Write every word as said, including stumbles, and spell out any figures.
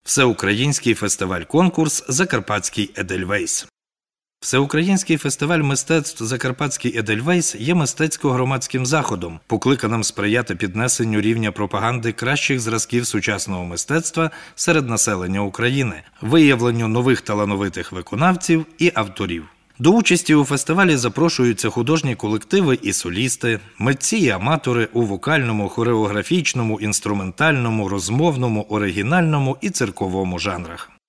Всеукраїнський фестиваль-конкурс «Закарпатський Едельвейс». Всеукраїнський фестиваль мистецтв «Закарпатський Едельвейс» є мистецько-громадським заходом, покликаним сприяти піднесенню рівня пропаганди кращих зразків сучасного мистецтва серед населення України, виявленню нових талановитих виконавців і авторів. До участі у фестивалі запрошуються художні колективи і солісти, митці і аматори у вокальному, хореографічному, інструментальному, розмовному, оригінальному і цирковому жанрах.